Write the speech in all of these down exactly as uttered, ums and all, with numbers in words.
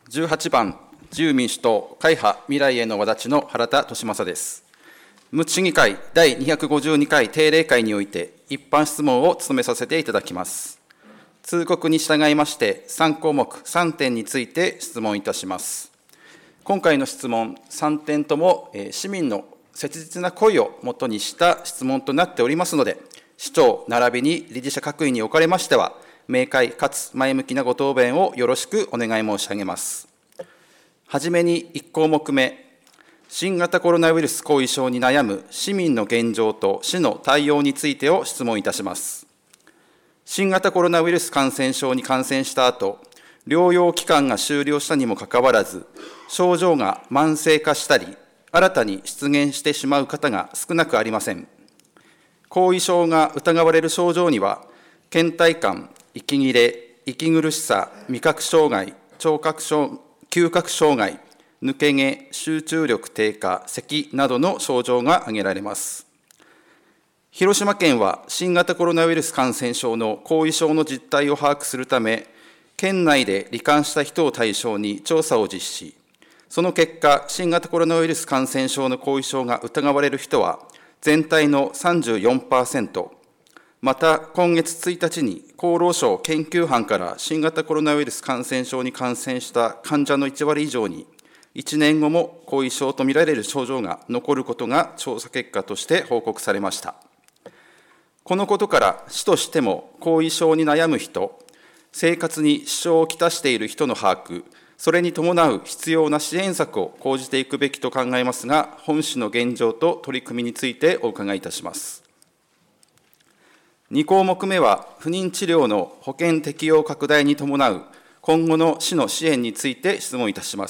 じゅうはちばん、自由民主党、会派未来へのわだちの原田利正です。無知審議会だいにひゃくごじゅうにかい定例会において、一般質問を務めさせていただきます。通告に従いまして、さんこうもくさんてんについて質問いたします。今回の質問、さんてんとも市民の切実な声をもとにした質問となっておりますので、市長並びに理事者各位におかれましては、明快かつ前向きなご答弁をよろしくお願い申し上げます。はじめにいちこうもくめ、新型コロナウイルス後遺症に悩む市民の現状と市の対応についてを質問いたします。新型コロナウイルス感染症に感染した後、療養期間が終了したにもかかわらず、症状が慢性化したり、新たに出現してしまう方が少なくありません。後遺症が疑われる症状には、倦怠感、息切れ、息苦しさ、味覚障害、聴覚障嗅覚障害、抜け毛、集中力低下、咳などの症状が挙げられます。広島県は新型コロナウイルス感染症の後遺症の実態を把握するため、県内で罹患した人を対象に調査を実施。その結果、新型コロナウイルス感染症の後遺症が疑われる人は、全体の さんじゅうよんパーセント、また今月ついたちに厚労省研究班から新型コロナウイルス感染症に感染した患者のいちわり以上に、いちねんごも後遺症とみられる症状が残ることが調査結果として報告されました。このことから、市としても後遺症に悩む人、生活に支障をきたしている人の把握、それに伴う必要な支援策を講じていくべきと考えますが、本市の現状と取り組みについてお伺いいたします。にこうもくめは、不妊治療の保険適用拡大に伴う今後の市の支援について質問いたします。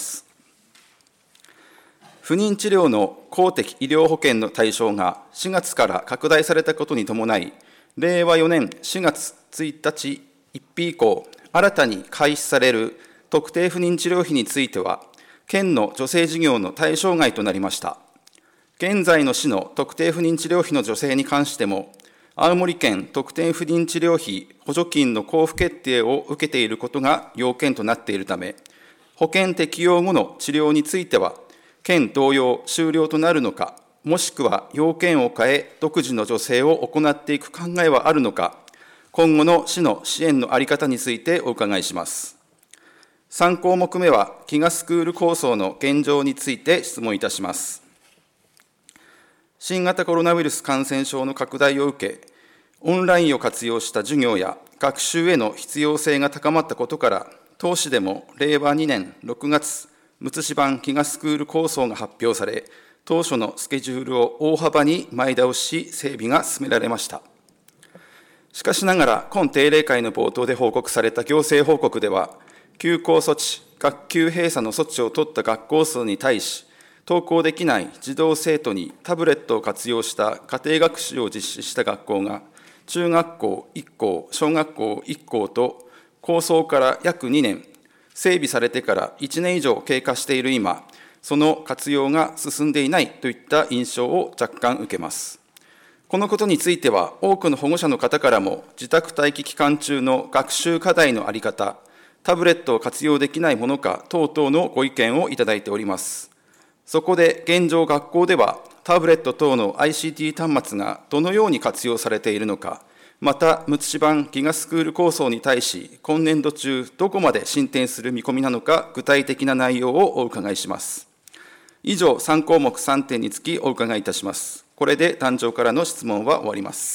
不妊治療の公的医療保険の対象がしがつから拡大されたことに伴い、れいわよねんしがつついたちいっぴ以降、新たに開始される特定不妊治療費については、県の助成事業の対象外となりました。現在の市の特定不妊治療費の助成に関しても、青森県特定不妊治療費補助金の交付決定を受けていることが要件となっているため、保険適用後の治療については、県同様終了となるのか、もしくは要件を変え、独自の助成を行っていく考えはあるのか、今後の市の支援の在り方についてお伺いします。さんこうもくめは、飢餓スクール構想の現状について質問いたします。新型コロナウイルス感染症の拡大を受け、オンラインを活用した授業や学習への必要性が高まったことから、当市でもれいわにねんろくがつ、むつ市版飢餓スクール構想が発表され、当初のスケジュールを大幅に前倒し、整備が進められました。しかしながら、今定例会の冒頭で報告された行政報告では、休校措置、学級閉鎖の措置を取った学校数に対し、登校できない児童生徒にタブレットを活用した家庭学習を実施した学校が、中学校いっこう、小学校いっこうと、構想から約にねん、整備されてからいちねん以上経過している今、その活用が進んでいないといった印象を若干受けます。このことについては、多くの保護者の方からも、自宅待機期間中の学習課題の在り方、タブレットを活用できないものか等々のご意見をいただいております。そこで現状、学校ではタブレット等の アイシーティー 端末がどのように活用されているのか、また、むつ市版飢餓スクール構想に対し、今年度中、どこまで進展する見込みなのか、具体的な内容をお伺いします。以上、さんこうもくさんてんにつきお伺いいたします。これで壇上からの質問は終わります。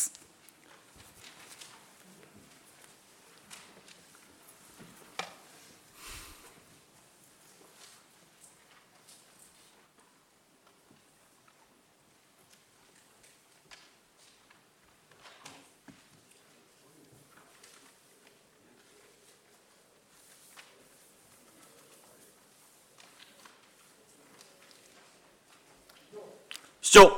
市長。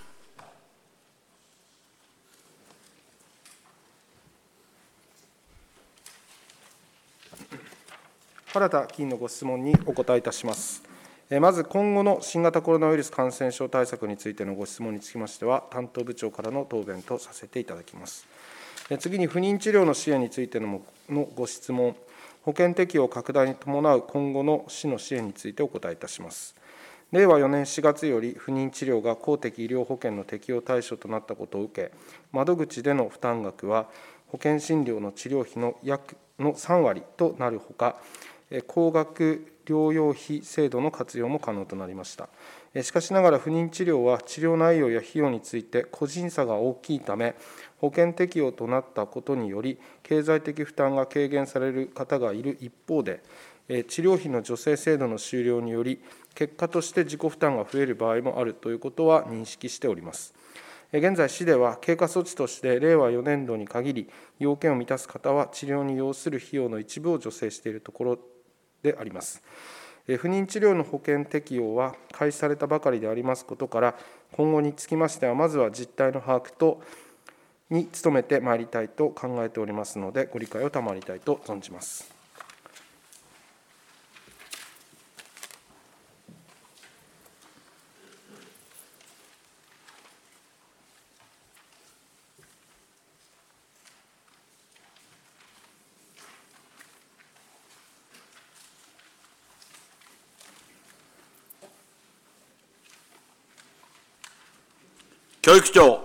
原田議員のご質問にお答えいたします。まず、今後の新型コロナウイルス感染症対策についてのご質問につきましては、担当部長からの答弁とさせていただきます。次に、不妊治療の支援についてのご質問、 保険適用拡大に伴う今後の市の支援についてお答えいたします。れいわよねんしがつより不妊治療が公的医療保険の適用対象となったことを受け、窓口での負担額は保険診療の治療費の約のさんわりとなるほか、高額療養費制度の活用も可能となりました。しかしながら不妊治療は治療内容や費用について個人差が大きいため、保険適用となったことにより経済的負担が軽減される方がいる一方で、治療費の助成制度の終了により結果として自己負担が増える場合もあるということは認識しております。現在、市では経過措置としてれいわよねんどに限り、要件を満たす方は治療に要する費用の一部を助成しているところであります。不妊治療の保険適用は開始されたばかりでありますことから、今後につきましては、まずは実態の把握とに努めてまいりたいと考えておりますので、ご理解を賜りたいと存じます。 教育長。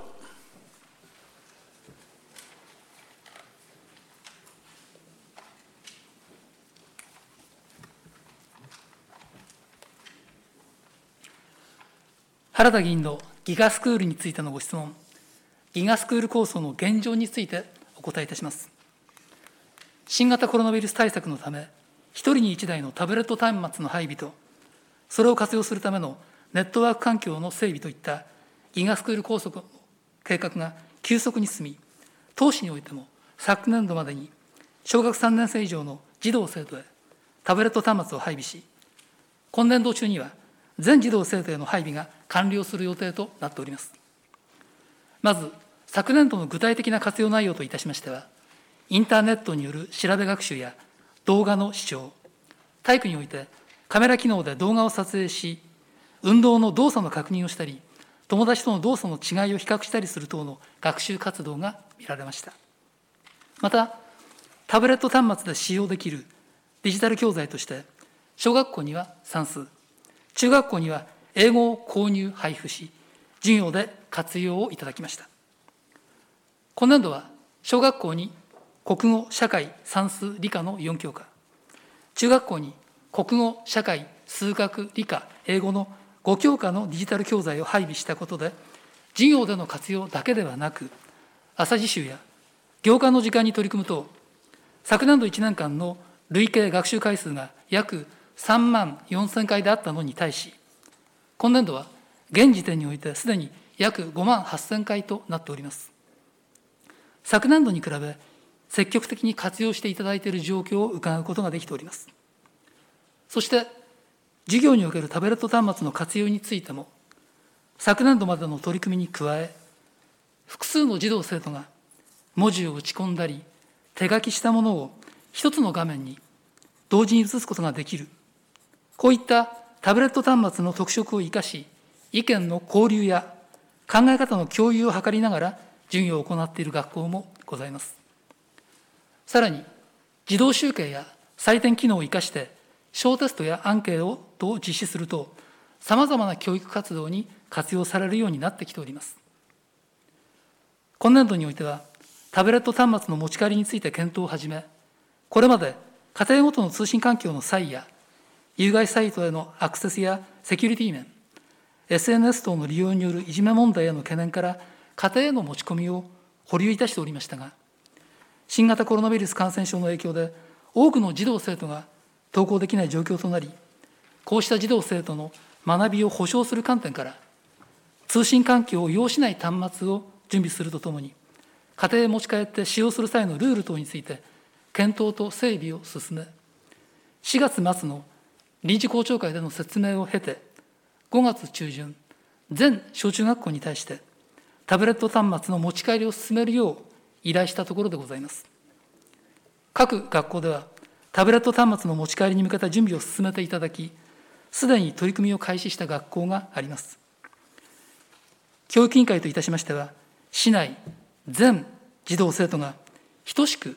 原田議員のギガスクールについてのご質問、ギガスクール構想の現状についてお答えいたします。新型コロナウイルス対策のため、ひとりにいちだいのタブレット端末の配備と、それを活用するためのネットワーク環境の整備といったギガスクール構想の計画が急速に進み、当市においても昨年度までに小学さんねんせい以上の児童生徒へタブレット端末を配備し、今年度中には全児童生徒への配備が完了する予定となっております。まず、昨年度の具体的な活用内容といたしましては、インターネットによる調べ学習や動画の視聴、体育においてカメラ機能で動画を撮影し、運動の動作の確認をしたり、友達との動作の違いを比較したりする等の学習活動が見られました。また、タブレット端末で使用できるデジタル教材として、小学校には算数、中学校には英語を購入・配布し、授業で活用をいただきました。今年度は小学校に国語、社会、算数、理科のよんきょうか、中学校に国語、社会、数学、理科、英語のごきょうかのデジタル教材を配備したことで、授業での活用だけではなく、朝自習や業科の時間に取り組むと、昨年度いちねんかんの累計学習回数が約さんまんよんせんかいであったのに対し、今年度は現時点においてすでに約ごまんはっせんかいとなっております。昨年度に比べ、積極的に活用していただいている状況を伺うことができております。そして、授業におけるタブレット端末の活用についても、昨年度までの取り組みに加え、複数の児童生徒が文字を打ち込んだり、手書きしたものを一つの画面に同時に映すことができる、こういったタブレット端末の特色を生かし、意見の交流や考え方の共有を図りながら授業を行っている学校もございます。さらに、自動集計や採点機能を生かして、小テストやアンケートを実施すると、さまざまな教育活動に活用されるようになってきております。今年度においては、タブレット端末の持ち帰りについて検討を始め、これまで家庭ごとの通信環境の差異や、有害サイトへのアクセスやセキュリティ面、エスエヌエス 等の利用によるいじめ問題への懸念から、家庭への持ち込みを保留いたしておりましたが、新型コロナウイルス感染症の影響で、多くの児童生徒が登校できない状況となり、こうした児童生徒の学びを保障する観点から、通信環境を要しない端末を準備するとともに、家庭へ持ち帰って使用する際のルール等について、検討と整備を進め、しがつまつの臨時校長会での説明を経て、ごがつちゅうじゅん、全小中学校に対して、タブレット端末の持ち帰りを進めるよう依頼したところでございます。各学校では、タブレット端末の持ち帰りに向けた準備を進めていただき、すでに取り組みを開始した学校があります。教育委員会といたしましては、市内全児童生徒が等しく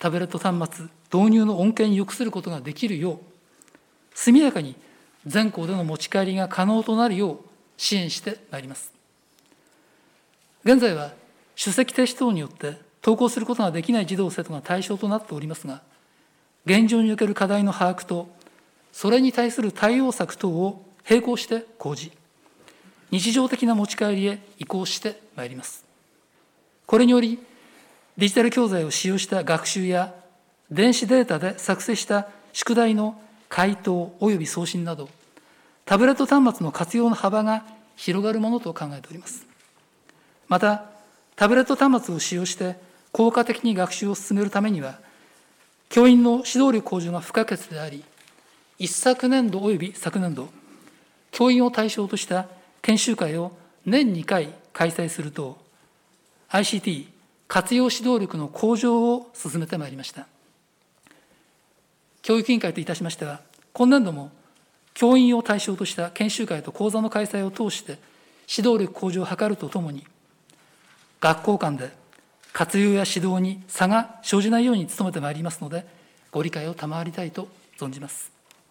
タブレット端末導入の恩恵に服することができるよう、速やかに全校での持ち帰りが可能となるよう支援してまいります。現在は出席停止等によって登校することができない児童生徒が対象となっておりますが、現状における課題の把握と、それに対する対応策等を並行して講じ、日常的な持ち帰りへ移行してまいります。これにより、デジタル教材を使用した学習や、電子データで作成した宿題の回答及び送信など、タブレット端末の活用の幅が広がるものと考えております。また、タブレット端末を使用して効果的に学習を進めるためには、教員の指導力向上が不可欠であり、一昨年度及び昨年度、教員を対象とした研修会を年にかい開催すると、アイシーティー 活用指導力の向上を進めてまいりました。教育委員会といたしましては、今年度も教員を対象とした研修会と講座の開催を通して指導力向上を図るとともに、学校間で活用や指導に差が生じないように努めてまいりますので、ご理解を賜りたいと存じます。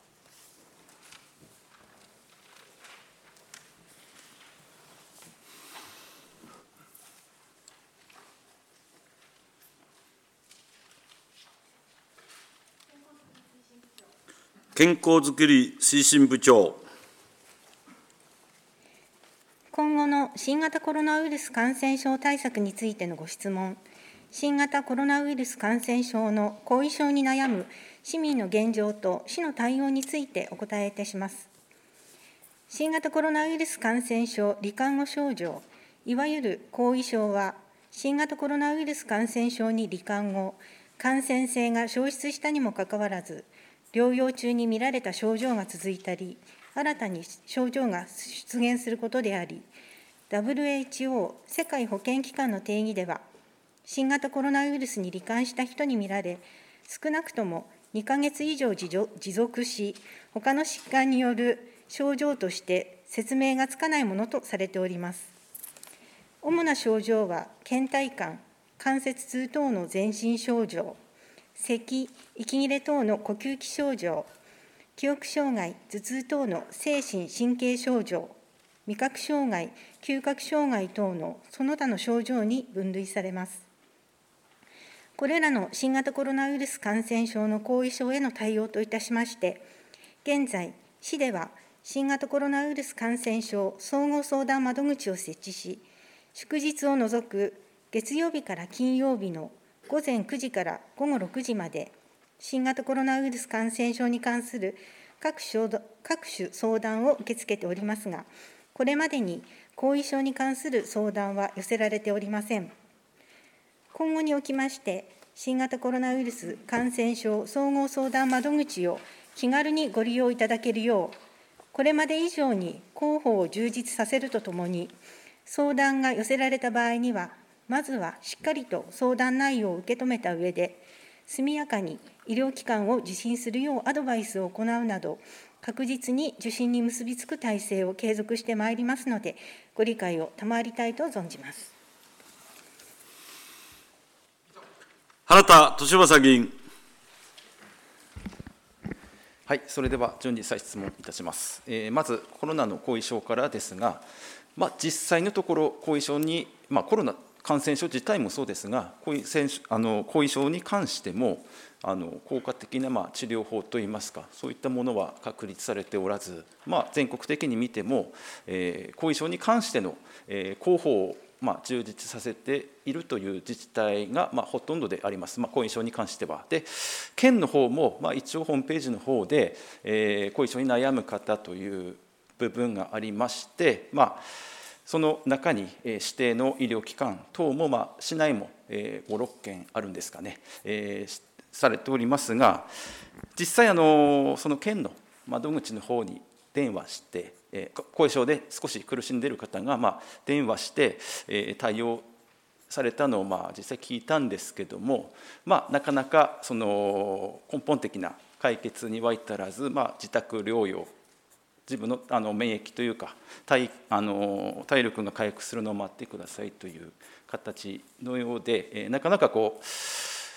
健康づくり推進部長。 今後の新型コロナウイルス感染症対策についてのご質問、新型コロナウイルス感染症の後遺症に悩む市民の現状と市の対応についてお答えいたします。新型コロナウイルス感染症罹患後症状、いわゆる後遺症は、新型コロナウイルス感染症に罹患後、感染性が消失したにもかかわらず、療養中に見られた症状が続いたり、新たに症状が出現することであり、ダブリューエイチオー 世界保健機関の定義では、新型コロナウイルスに罹患した人に見られ、少なくともにかげつ以上持続し、他の疾患による症状として説明がつかないものとされております。主な症状は、倦怠感、関節痛等の全身症状、咳、息切れ等の呼吸器症状、記憶障害、頭痛等の精神神経症状、味覚障害、嗅覚障害等のその他の症状に分類されます。これらの新型コロナウイルス感染症の後遺症への対応といたしまして、現在、市では新型コロナウイルス感染症総合相談窓口を設置し、祝日を除く月曜日から金曜日の午前くじから午後ろくじまで、新型コロナウイルス感染症に関する各種相談を受け付けておりますが、これまでに後遺症に関する相談は寄せられておりません。今後におきまして、新型コロナウイルス感染症総合相談窓口を気軽にご利用いただけるよう、これまで以上に広報を充実させるとともに、相談が寄せられた場合には、まずはしっかりと相談内容を受け止めた上で、速やかに医療機関を受診するようアドバイスを行うなど、確実に受診に結びつく体制を継続してまいりますので、ご理解を賜りたいと存じます。 原田俊正議員。 はい、それでは順次再質問いたします。えー、まずコロナの後遺症からですが、まあ、実際のところ後遺症に、まあ、コロナ感染症自体もそうですが、後遺あの後遺症に関してもあの効果的な、まあ、治療法といいますか、そういったものは確立されておらず、まあ、全国的に見ても、えー、後遺症に関しての、えー、広報を、まあ、充実させているという自治体が、まあ、ほとんどであります、まあ、後遺症に関しては。で、県の方も、まあ、一応ホームページの方で、えー、後遺症に悩む方という部分がありまして、まあその中に指定の医療機関等も、まあ、市内もご、ろっけんあるんですかね、えー、されておりますが、実際あの、その県の窓口の方に電話して、えー、後遺症で少し苦しんでいる方が、まあ、電話して、えー、対応されたのを、まあ、実際聞いたんですけども、まあ、なかなかその根本的な解決には至らず、まあ、自宅療養、自分のあの免疫というか 体, あの体力が回復するのを待ってくださいという形のようで、えー、なかなかこう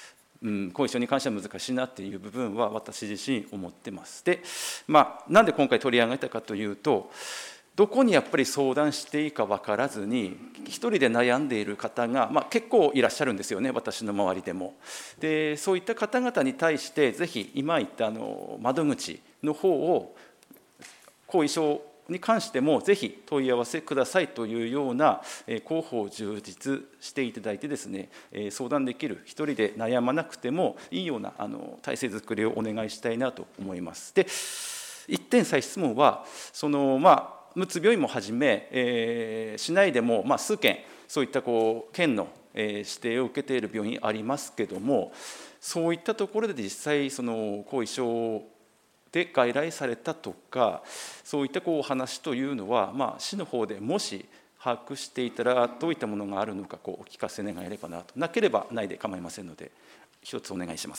うん、後遺症に関しては難しいなっていう部分は私自身思ってます。で、まあ、なんで今回取り上げたかというと、どこにやっぱり相談していいか分からずに一人で悩んでいる方が、まあ、結構いらっしゃるんですよね、私の周りでも。で、そういった方々に対してぜひ今言ったあの窓口の方を後遺症に関してもぜひ問い合わせくださいというような広報を充実していただいてですね、相談できる、一人で悩まなくてもいいようなあの体制づくりをお願いしたいなと思います。で、一点再質問はそのまあむつ病院もはじめ、えー、市内でも、まあ、数件そういったこう県の、えー、指定を受けている病院ありますけども、そういったところで実際その後遺症で外来されたとか、そういったこうお話というのは、まあ、市の方でもし把握していたらどういったものがあるのかこうお聞かせ願えればなと。なければないで構いませんので一つお願いします。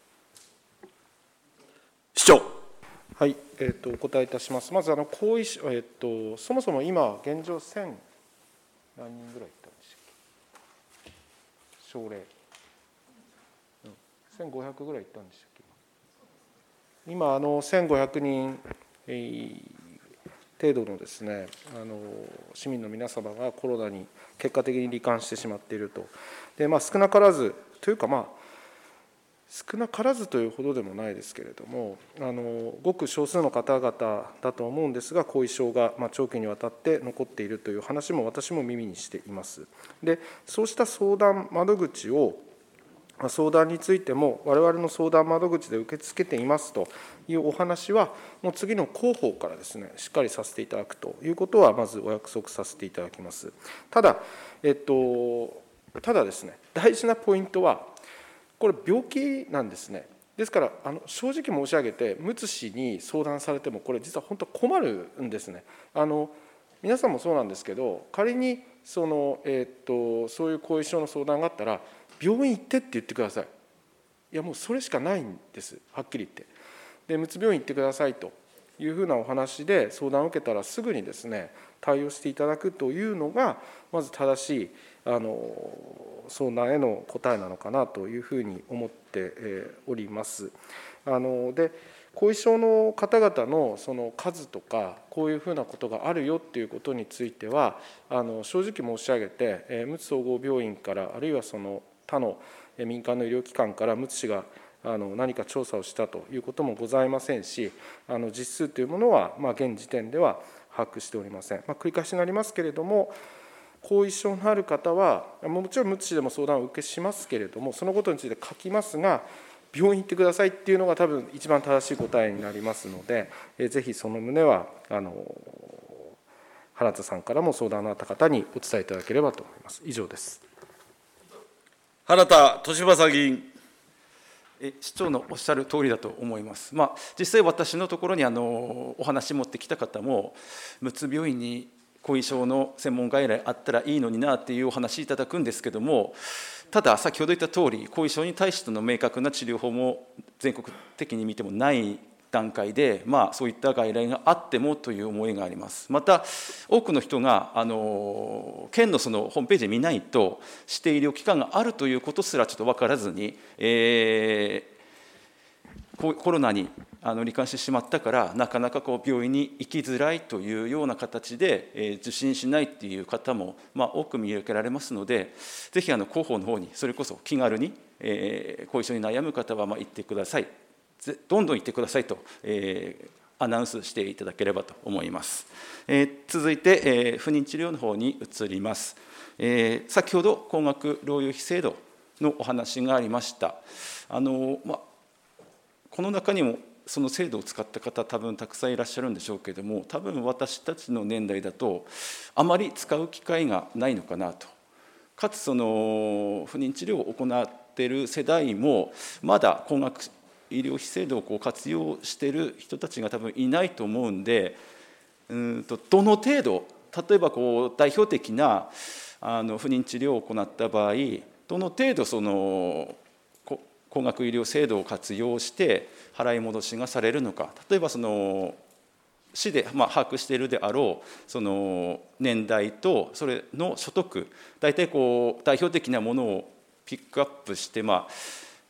市長。 はい、えー、とお答えいたします。まずあの後遺症、えー、とそもそも今現状せん何人ぐらいいったんでしたっけ、症例、うん、せんごひゃくぐらいいったんでしたっけ。今あのせんごひゃくにん、えー、程度のですね、あの市民の皆様がコロナに結果的に罹患してしまっていると。で、まあ、少なからずというかまあ少なからずというほどでもないですけれども、あのごく少数の方々だと思うんですが、後遺症がまあ長期にわたって残っているという話も私も耳にしています。で、そうした相談窓口を、相談についても我々の相談窓口で受け付けていますというお話は、もう次の広報からですね、しっかりさせていただくということはまずお約束させていただきます。ただ、えっと、ただですね、大事なポイントは、これ病気なんですね。ですからあの正直申し上げて、むつ市に相談されてもこれ実は本当困るんですね。あの皆さんもそうなんですけど、仮にその、えー、っとそういう後遺症の相談があったら病院行ってって言ってください。いやもうそれしかないんです、はっきり言って。で、むつ病院行ってくださいというふうなお話で相談を受けたらすぐにですね対応していただくというのがまず正しいあの相談への答えなのかなというふうに思っております。あので後遺症の方々のその数とかこういうふうなことがあるよっていうことについては、あの正直申し上げて、むつ総合病院からあるいはその他の民間の医療機関からむつ市があの何か調査をしたということもございませんし、あの実数というものは、まあ、現時点では把握しておりません。まあ、繰り返しになりますけれども、後遺症のある方はもちろんむつ市でも相談を受けしますけれども、そのことについて書きますが、病院行ってくださいっていうのが多分一番正しい答えになりますので、ぜひその旨はあの原田さんからも相談のあった方にお伝えいただければと思います。以上です。 原田俊正議員。 市長のおっしゃる通りだと思います。まあ、実際私のところにあのお話持ってきた方も、むつ病院に後遺症の専門外来あったらいいのになっていうお話いただくんですけども、ただ先ほど言った通り、後遺症に対しての明確な治療法も全国的に見てもない段階で、まあ、そういった外来があってもという思いがあります。また多くの人があの県のそのホームページで見ないと指定医療機関があるということすらちょっと分からずに、えー、コロナにあの罹患してしまったからなかなかこう病院に行きづらいというような形で、えー、受診しないっていう方も、まあ、多く見受けられますので、ぜひあの広報の方にそれこそ気軽に、えー、後遺症に悩む方はまあ行ってください、どんどん行ってくださいと、えー、アナウンスしていただければと思います。えー、続いて、えー、不妊治療の方に移ります。えー、先ほど高額療養費制度のお話がありました。あの、まあ、この中にもその制度を使った方多分たくさんいらっしゃるんでしょうけれども、多分私たちの年代だとあまり使う機会がないのかなと。かつその不妊治療を行っている世代もまだ高額医療費制度をこう活用している人たちが多分いないと思うんで、うんとどの程度、例えばこう代表的なあの不妊治療を行った場合、どの程度その高額医療制度を活用して払い戻しがされるのか、例えばその市でまあ把握しているであろうその年代とそれの所得、大体こう代表的なものをピックアップして、まあ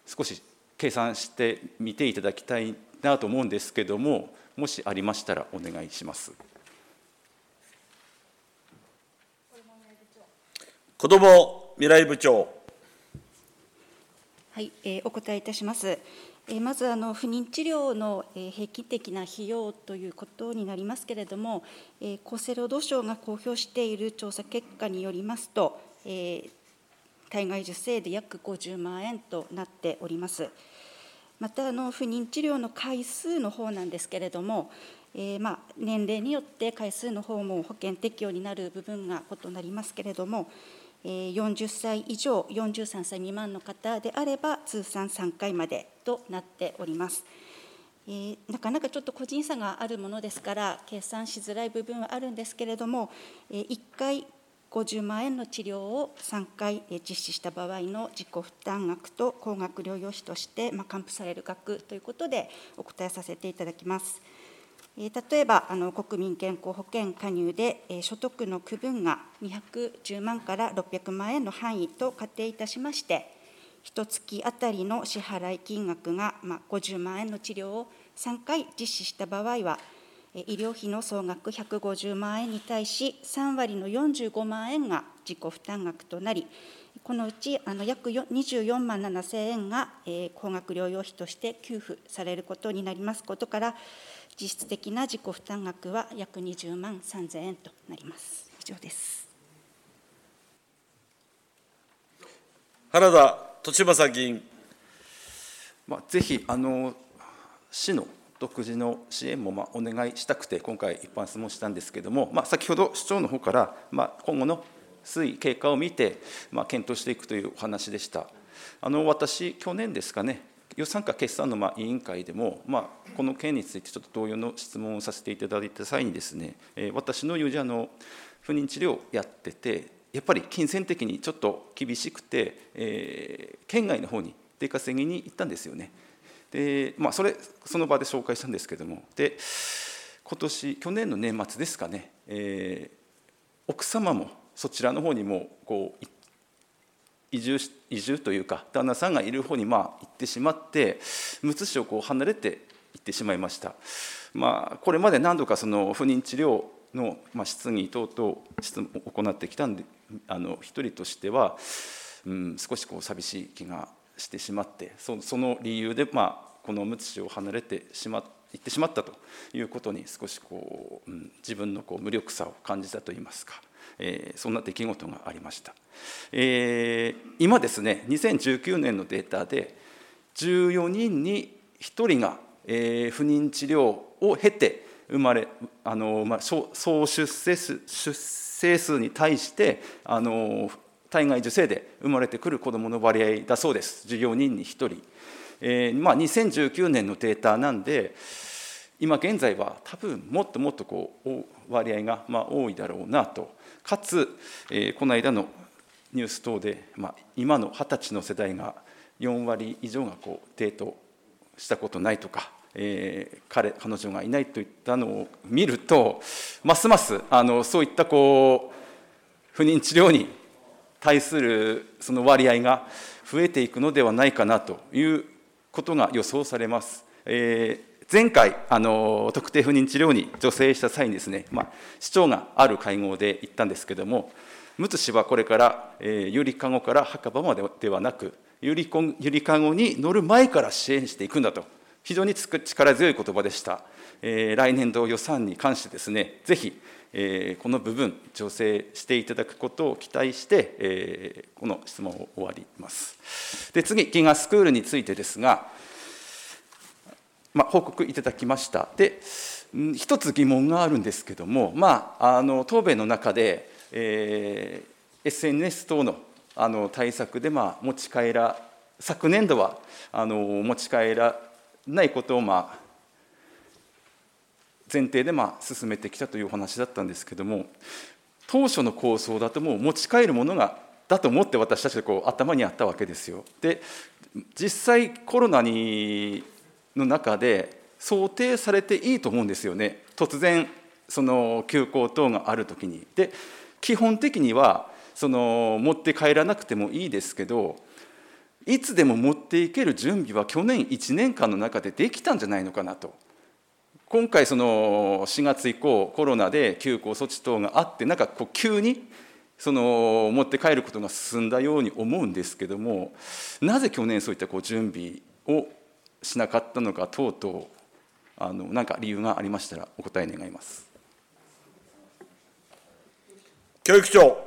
少し計算してみていただきたいなと思うんですけども、もしありましたらお願いします。 子ども未来部長。 はい、えー、お答えいたします。えー、まずあの不妊治療の、えー、平均的な費用ということになりますけれども、えー、厚生労働省が公表している調査結果によりますと、えー、体外受精で約ごじゅうまんえんとなっております。またあの不妊治療の回数の方なんですけれども、えーまあ、年齢によって回数の方も保険適用になる部分が異なりますけれども、よんじゅっさい以上、よんじゅうさんさい未満の方であれば、通算さんかいまでとなっております。えー、なかなかちょっと個人差があるものですから、計算しづらい部分はあるんですけれども、えー、いっかいごじゅうまんえんの治療をさんかい実施した場合の自己負担額と高額療養費として、まあ、還付される額ということでお答えさせていただきます。例えばあの国民健康保険加入で所得の区分がにひゃくじゅうまんからろっぴゃくまんえんの範囲と仮定いたしまして、いっかげつあたりの支払い金額がごじゅうまんえんの治療をさんかい実施した場合は、医療費の総額ひゃくごじゅうまんえんに対しさんわりのよんじゅうごまんえんが自己負担額となり、このうちあの約にじゅうよんまんななせんえんが、えー、高額療養費として給付されることになりますことから、実質的な自己負担額は約にじゅうまんさんぜんえんとなります。以上です。 原田俊正議員。 まあ、ぜひあの市の独自の支援もまあお願いしたくて、今回一般質問したんですけれども、まあ、先ほど市長の方から、まあ、今後の推移経過を見て、まあ、検討していくというお話でした。あの私、去年ですかね、予算課決算のまあ委員会でも、まあ、この件についてちょっと同様の質問をさせていただいた際にですね、えー、私の友人の不妊治療をやってて、やっぱり金銭的にちょっと厳しくて、えー、県外の方に出稼ぎに行ったんですよね。で、まあ、それその場で紹介したんですけれども、で今年去年の年末ですかね、えー、奥様もそちらの方にもこう移住移住というか、旦那さんがいる方にまあ行ってしまって、むつ市をこう離れて行ってしまいました。まあ、これまで何度かその不妊治療のまあ質疑等々質問を行ってきたんで、あの一人としては、うん、少しこう寂しい気がしてしまって、そ, その理由で、まあ、このむつ市を離れてしま行ってしまったということに少しこう、うん、自分のこう無力さを感じたといいますか、えー、そんな出来事がありました。えー、今ですね、にせんじゅうきゅうねんのデータでじゅうよにんにひとりが、えー、不妊治療を経て生まれ、あの、まあ、総出生数、出生数に対してあの体外受精で生まれてくる子どもの割合だそうです。じゅうよにんにひとり、えーまあ、にせんじゅうきゅうねんのデータなんで、今現在は多分もっともっとこう割合がまあ多いだろうなと。かつ、えー、この間のニュース等で、まあ、今のはたちの世代がよんわり以上がこうデートしたことないとか、えー、彼彼女がいないといったのを見ると、ますますあのそういったこう不妊治療に対するその割合が増えていくのではないかなということが予想されます。えー前回あの特定不妊治療に助成した際にですね、まあ、市長がある会合で言ったんですけれども、むつ市はこれから、えー、ゆりかごから墓場までではなく、ゆりこゆりかごに乗る前から支援していくんだと、非常に力強い言葉でした。えー、来年度予算に関してですね、ぜひ、えー、この部分助成していただくことを期待して、えー、この質問を終わります。で、次、ギガスクールについてですが、まあ、報告いただきました。で、一つ疑問があるんですけども、まあ、あの答弁の中で、えー、エスエヌエス 等の、あの対策で、まあ、持ち帰ら、昨年度はあの持ち帰らないことを、まあ、前提で、まあ、進めてきたというお話だったんですけども、当初の構想だともう持ち帰るものがだと思って私たちはこう頭にあったわけですよ。で、実際コロナにの中で想定されていいと思うんですよね。突然その休校等があるときに。で、基本的にはその持って帰らなくてもいいですけど、 いつでも持っていける準備は去年いちねんかんの中でできたんじゃないのかなと。今回そのしがつ以降コロナで休校措置等があってなんかこう急にその持って帰ることが進んだように思うんですけども、なぜ去年そういったこう準備をしなかったのか等々あのなんか理由がありましたらお答え願います。 教育長。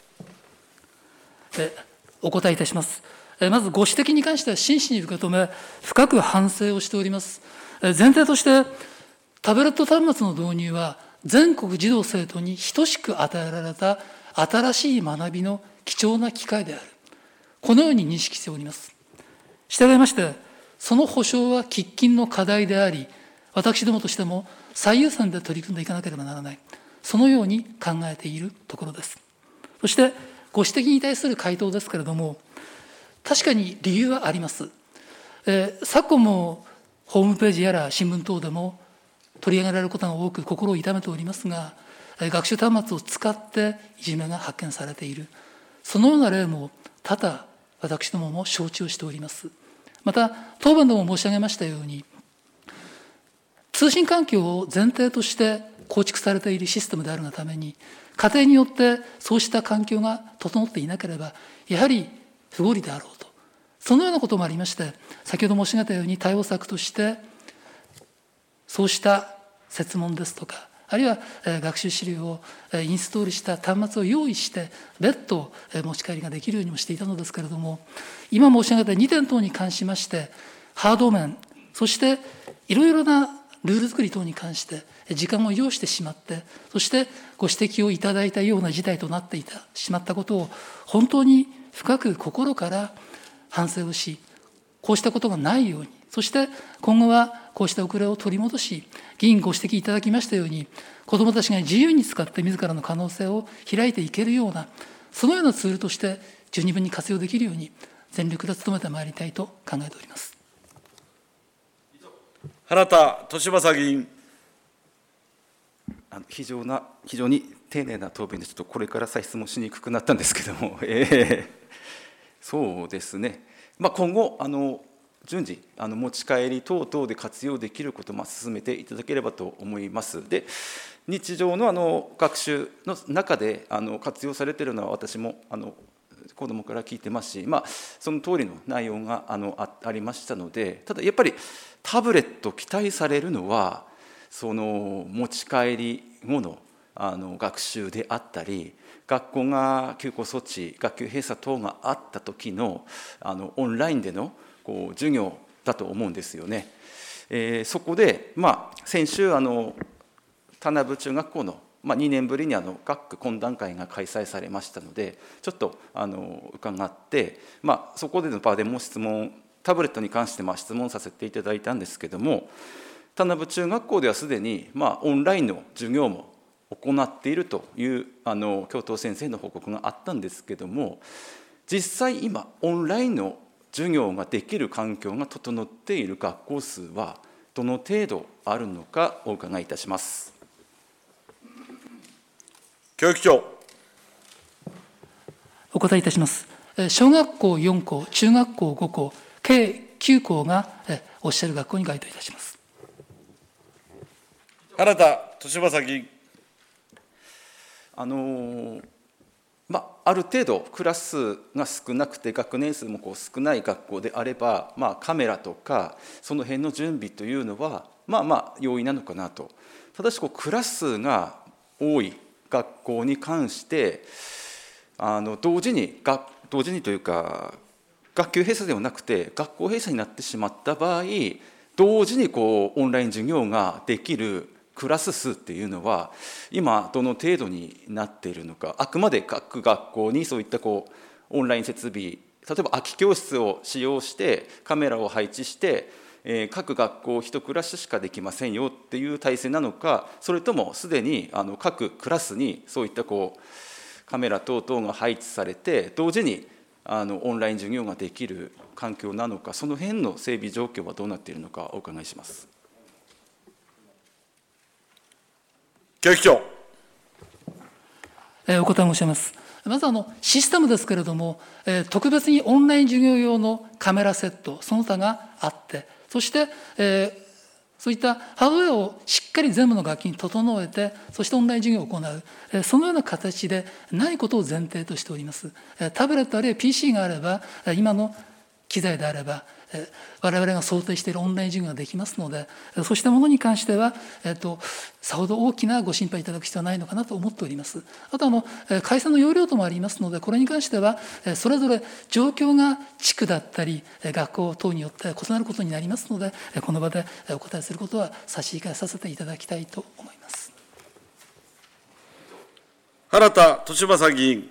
えお答えいたします。えまずご指摘に関しては真摯に受け止め、深く反省をしております。え前提としてタブレット端末の導入は全国児童生徒に等しく与えられた新しい学びの貴重な機会である、このように認識しております。したがいましてその保障は喫緊の課題であり、私どもとしても最優先で取り組んでいかなければならない、そのように考えているところです。そしてご指摘に対する回答ですけれども、確かに理由はあります。えー、昨今もホームページやら新聞等でも取り上げられることが多く心を痛めておりますが、学習端末を使っていじめが発見されている、そのような例も多々私どもも承知をしております。また当番でも申し上げましたように、通信環境を前提として構築されているシステムであるがために、家庭によってそうした環境が整っていなければやはり不合理であろうと、そのようなこともありまして、先ほど申し上げたように対応策としてそうした設問ですとか、あるいは学習資料をインストールした端末を用意して別途持ち帰りができるようにもしていたのですけれども、今申し上げたにてん等に関しましてハード面、そしていろいろなルール作り等に関して時間を要してしまって、そしてご指摘をいただいたような事態となっていたしまったことを本当に深く心から反省をし、こうしたことがないように、そして今後はこうした遅れを取り戻し、議員ご指摘いただきましたように子どもたちが自由に使って自らの可能性を開いていけるような、そのようなツールとして十二分に活用できるように全力で努めてまいりたいと考えております。 原田利正議員。 あの非常な非常に丁寧な答弁で、ちょっとこれから再質問しにくくなったんですけども、えー、そうですね、まあ、今後あの順次あの持ち帰り等々で活用できることを進めていただければと思います。で、日常のあの学習の中であの活用されているのは私もあの子どもから聞いてますし、まあ、その通りの内容が あ, の あ, ありましたので、ただやっぱりタブレット期待されるのはその持ち帰り後 の, あの学習であったり、学校が休校措置、学級閉鎖等があった時 の, あのオンラインでのこう授業だと思うんですよね。えー、そこで、まあ、先週あの田名部中学校の、まあ、にねんぶりにあの学区懇談会が開催されましたので、ちょっとあの伺って、まあ、そこでの場でも質問、タブレットに関してまあ質問させていただいたんですけども、田名部中学校ではすでに、まあ、オンラインの授業も行っているというあの教頭先生の報告があったんですけども、実際今オンラインの授業ができる環境が整っている学校数はどの程度あるのかお伺いいたします。 教育長。 お答えいたします。小学校よん校、中学校ご校、計きゅう校がおっしゃる学校に該当いたします。 原田利正議員。 あのまあ、ある程度クラスが少なくて学年数もこう少ない学校であれば、まあ、カメラとかその辺の準備というのはまあまあ容易なのかなと。ただしこうクラス数が多い学校に関してあの同時に学同時にというか学級閉鎖ではなくて学校閉鎖になってしまった場合、同時にこうオンライン授業ができるクラス数っていうのは今どの程度になっているのか。あくまで各学校にそういったこうオンライン設備、例えば空き教室を使用してカメラを配置して、えー、各学校一クラスしかできませんよっていう体制なのか、それともすでにあの各クラスにそういったこうカメラ等々が配置されて同時にあのオンライン授業ができる環境なのか、その辺の整備状況はどうなっているのかお伺いします。 教育長。 お答え申し上げます。まずあのシステムですけれども、特別にオンライン授業用のカメラセット、その他があって、そして、えー、そういったハードウェアをしっかり全部の楽器に整えて、そしてオンライン授業を行う、そのような形でないことを前提としております。タブレットあるいは ピーシー があれば、今の機材であれば、我々が想定しているオンライン授業ができますので、そうしたものに関しては、えっと、さほど大きなご心配いただく必要はないのかなと思っております。あとあの、回線の容量ともありますので、これに関しては、それぞれ状況が地区だったり、学校等によって異なることになりますので、この場でお答えすることは差し控えさせていただきたいと思います。 原田利正議員。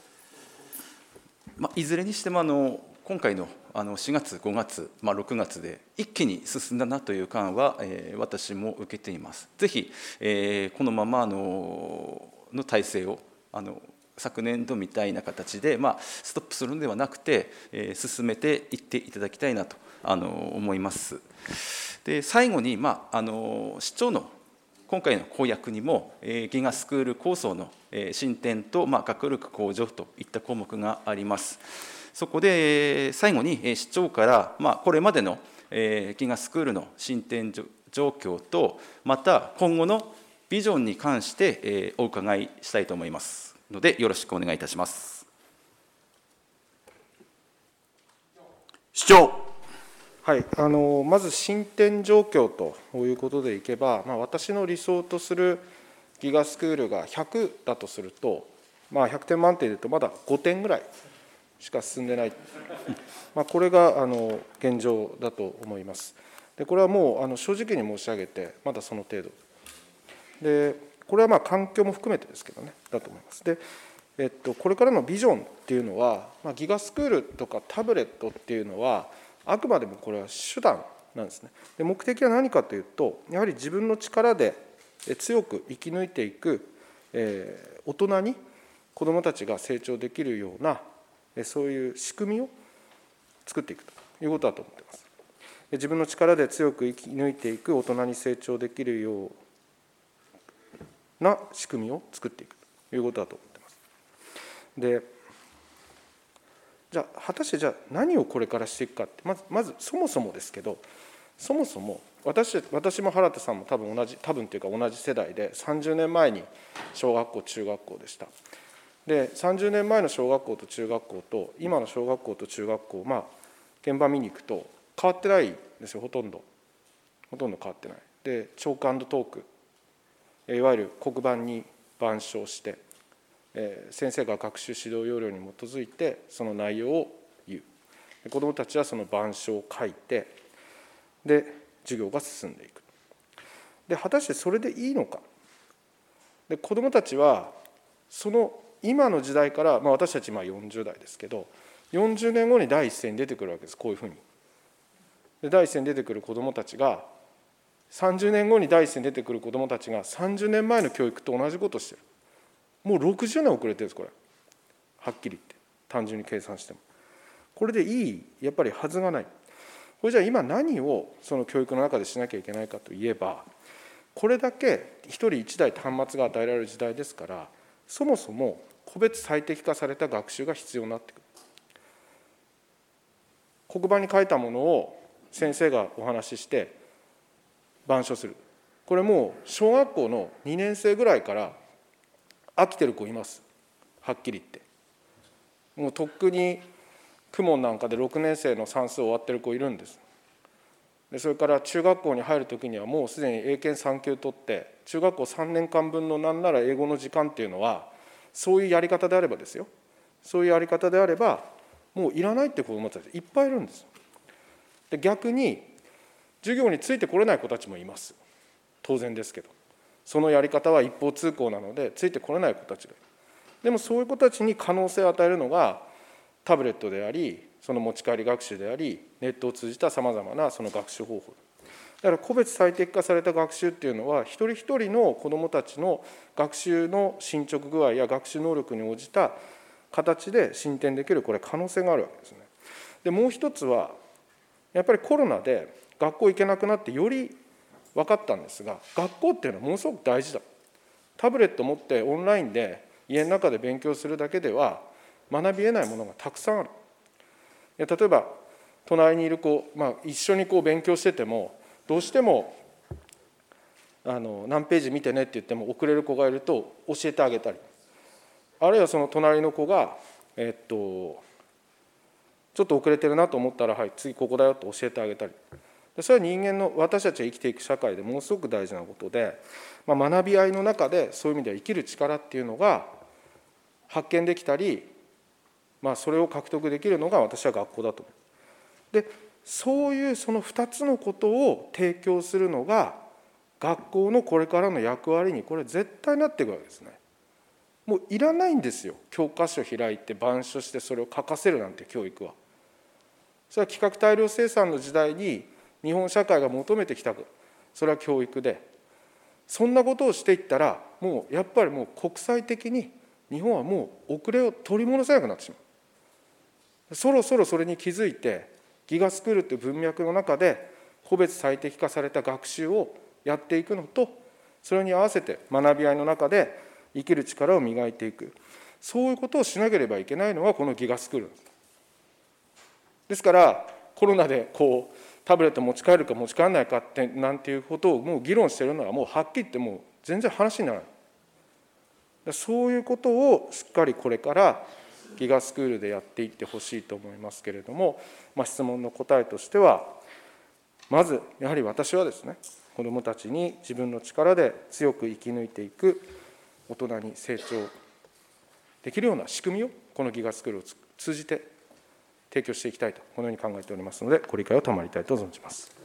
まあ、いずれにしてもあの今回のあのしがつ、ごがつ、まあ、ろくがつで一気に進んだなという感は、えー、私も受けています。ぜひ、えー、このままあのの体制をあの昨年度みたいな形で、まあ、ストップするのではなくて、えー、進めていっていただきたいなとあの思います。で最後に、まあ、あの市長の今回の公約にも、えー、ギガスクール構想の、えー、進展と、まあ、学力向上といった項目があります。そこで最後に市長から、まあ、これまでのギガスクールの進展状況と、また今後のビジョンに関してお伺いしたいと思いますので、よろしくお願いいたします。 市長。 はい、あのまず進展状況ということでいけば、まあ、私の理想とするギガスクールがひゃくだとすると、まあ、ひゃくてん満点でいうとまだごてんぐらいしか進んでない、まあ、これがあの現状だと思います。でこれはもうあの正直に申し上げて、まだその程度で、これはまあ環境も含めてですけどね、だと思います。で、えっと、これからのビジョンっていうのは、まあ、ギガスクールとかタブレットっていうのは、あくまでもこれは手段なんですね。で目的は何かというと、やはり自分の力で強く生き抜いていく、えー、大人に子どもたちが成長できるような、そういう仕組みを作っていくということだと思っています。自分の力で強く生き抜いていく大人に成長できるような仕組みを作っていくということだと思っています。で、じゃあ果たしてじゃあ何をこれからしていくかって、まずまずそもそもですけど、そもそも私私も原田さんも多分同じ多分というか同じ世代で、さんじゅうねんまえに小学校中学校でした。でさんじゅうねんまえの小学校と中学校と今の小学校と中学校、まあ現場見に行くと変わってないんですよ。ほとんどほとんど変わってない。でチョーク&トーク、いわゆる黒板に板書して、えー、先生が学習指導要領に基づいてその内容を言う。で子どもたちはその板書を書いて、で授業が進んでいく。で果たしてそれでいいのか。で子どもたちはその今の時代から、まあ、私たち今よんじゅう代ですけど、よんじゅうねんごに第一線に出てくるわけです。こういうふうにで第一線に出てくる子どもたちが、さんじゅうねんごに第一線に出てくる子どもたちがさんじゅうねんまえの教育と同じことをしてる。もうろくじゅうねん遅れてるんです。これはっきり言って単純に計算してもこれでいいやっぱりはずがない。これじゃあ今何をその教育の中でしなきゃいけないかといえば、これだけ一人一台端末が与えられる時代ですから、そもそも個別最適化された学習が必要になってくる。黒板に書いたものを先生がお話しして板書する。これもう小学校のにねん生ぐらいから飽きてる子います。はっきり言って。もうとっくに公文なんかでろくねん生の算数終わってる子いるんです。でそれから中学校に入る時にはもうすでに英検さん級取って、中学校さんねんかんぶんのなんなら英語の時間っていうのは、そういうやり方であればですよ、そういうやり方であればもういらないって子どもたちいっぱいいるんです。で逆に授業についてこれない子たちもいます。当然ですけど、そのやり方は一方通行なのでついてこれない子たちがいる。でもそういう子たちに可能性を与えるのがタブレットであり、その持ち帰り学習であり、ネットを通じたさまざまなその学習方法だから、個別最適化された学習っていうのは、一人一人の子どもたちの学習の進捗具合や学習能力に応じた形で進展できる、これ可能性があるわけですね。でもう一つはやっぱりコロナで学校行けなくなってより分かったんですが、学校っていうのはものすごく大事だ。タブレット持ってオンラインで家の中で勉強するだけでは学び得ないものがたくさんある。いや例えば隣にいる子、まあ、一緒にこう勉強しててもどうしてもあの何ページ見てねって言っても遅れる子がいると教えてあげたり、あるいはその隣の子が、えっと、ちょっと遅れてるなと思ったら、はい、次ここだよと教えてあげたり、それは人間の私たちが生きていく社会でものすごく大事なことで、まあ、学び合いの中でそういう意味では生きる力っていうのが発見できたり、まあ、それを獲得できるのが私は学校だと思う。でそういうそのふたつのことを提供するのが学校のこれからの役割にこれ絶対なっていくわけですね。もういらないんですよ、教科書開いて板書してそれを書かせるなんて教育は。それは規格大量生産の時代に日本社会が求めてきた、それは教育で、そんなことをしていったらもうやっぱりもう国際的に日本はもう遅れを取り戻せなくなってしまう。そろそろそれに気づいてギガスクールという文脈の中で個別最適化された学習をやっていくのと、それに合わせて学び合いの中で生きる力を磨いていく、そういうことをしなければいけないのがこのギガスクールです。ですからコロナでこうタブレット持ち帰るか持ち帰らないかってなんていうことをもう議論しているのはもうはっきり言ってもう全然話にならない。そういうことをしっかりこれからギガスクールでやっていってほしいと思いますけれども、まあ、質問の答えとしては、まずやはり私はですね、子どもたちに自分の力で強く生き抜いていく大人に成長できるような仕組みをこのギガスクールを通じて提供していきたいとこのように考えておりますので、ご理解を賜りたいと存じます。